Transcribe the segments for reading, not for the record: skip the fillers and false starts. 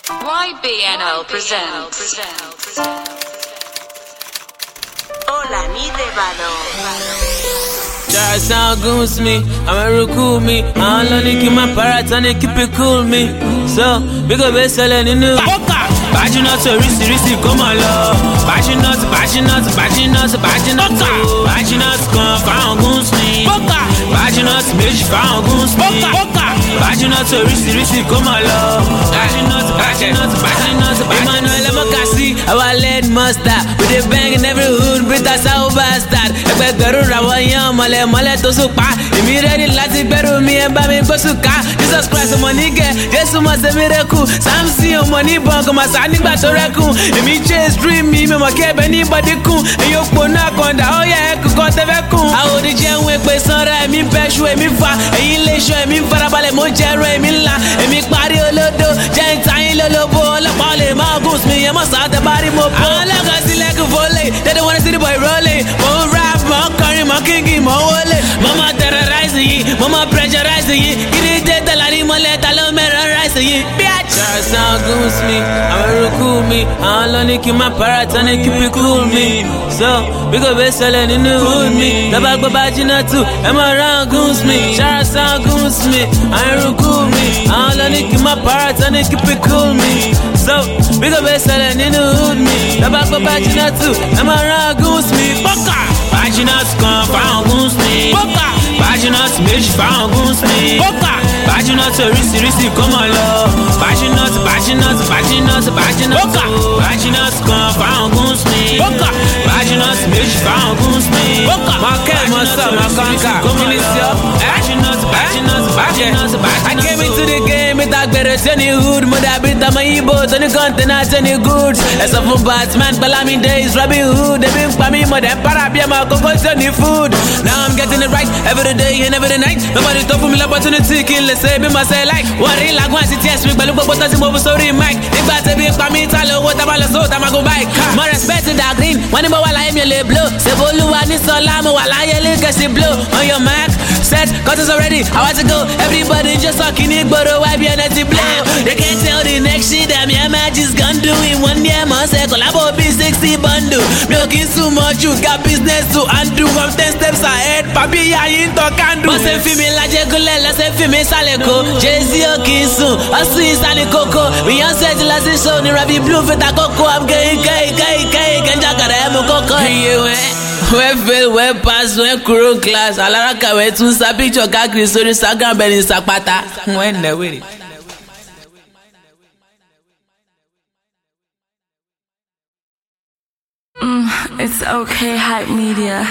YBNL presents. Hola, mi devado. Try sound goons me, I'ma recruit me. I don't need to keep my parrots and they keep it cool me. So, big up selling in the Passionate to risky, come on love. Passionate, come found goons me. Passionate, bitch, found goons me. Passionate to risky, come on love. Passionate, Emmanuel Mokasi, our lead mustard. With a bang in every hood, Brit as our bastard. Ẹgbẹ̀rún ràwọ̀ yan mọ̀lẹ́ tó so pa. Èmi ready láti gbẹ́rù mi ẹ̀ bá mi gbó sùkà. Jesus Christ ọmọ nígẹ̀, Jésù mọ̀ ṣe miracle. Samson ọmọ níbọn kò mà sá nígbà tó rẹ́kùn. Èmi chase dream mi mọ̀ kí ẹbẹ̀ ní bọ́dí kún. Èyí ò pò náà kọ̀ǹdà ó yẹ ẹ̀kú kan tẹ́fẹ́ kún. Àwòdì jẹun èpè sanra èmi bẹ́ṣu èmi fa. Èyí lè ṣọ èmi farabalẹ̀ mo jẹ́rọ èmi ńlá. Èmi parí olódo jẹ́ ìtayín lólobó. Ọlọ́pàá lè máa gùn mi yẹn mọ̀ sáà tẹ bá rí mo bó. Àwọn ọlọ́kàn sílẹ̀kùn fọ́lẹ̀, they don't wanna see the boy rolling. Mo ń rap, mo ń kọrin, mo ń kíngì, mo ń wọlé. Mo máa terrorize yìí, mo máa pressurize yìí. Kiri dé tẹ̀lá ní mọ́lẹ̀ ta ló mẹ́rọ rice yìí. Try sound goons me, I'ma recruit me. I don't need to keep my parrots and they keep it cool me. So, big up selling in the hood me. Dabba go bajina too, Emma round goons me. Try sound goons me, I recruit me. I don't need to keep my parrots and they keep it cool me. So, big up selling in the hood me. Dabba go bajina too, Emma round goons me. Passionate, come found goons me. Passionate, bitch, found goons me. Passionate, risky, come on love. Passionate, passionate, come found goons me. Passionate, bitch, found goons me. My cat, my son, my conquer. I came into the game with that better than the hood. Mother bit on my e-boat, on the containers, and the goods. As a from Batman, Balami days, Robin Hood. They been for me, mother, parabia, my cocoa, on the food. Now I'm getting it right every day and every night. Nobody talk for me, opportunity, kill, let's say, be myself like. What real like once it test me, but look what does him over, sorry, Mike. If I tell me, for me, tell what about the soul, I'm go back. More respect to that green, one of my life, you blue. Say, Bolu, I need some lama, while I look at the blue. On your mark, set, cause it's already, I want to go. Everybody just talking it, but why be an anti blow? They can't tell the next shit that your magic's gonna do in 1 year, man. Say, collabo B60 bundle. Milking so much, you got business to undo. I'm 10 steps ahead, papi, I ain't talking. But say, female, like Jegulella, say, female, Saleko. Jay-Z, Okinsu, I see Sally Coco. We are set to last show, the Ravi Blue for the Coco. I'm gay, and Jacaremo Coco. Where fail, where pass, where crew class. Alaraka, where to sa picture, Kakri, so the Sagan Belly Sapata. When the way. It's okay, hype media.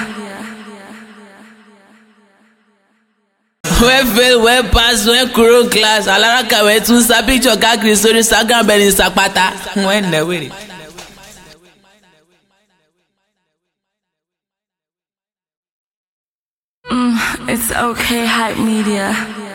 Where fail, where pass, where crew class. Alaraka, where to sa picture, Kakri, so the Sagan Belly Sapata. When the way. It's okay, hype media.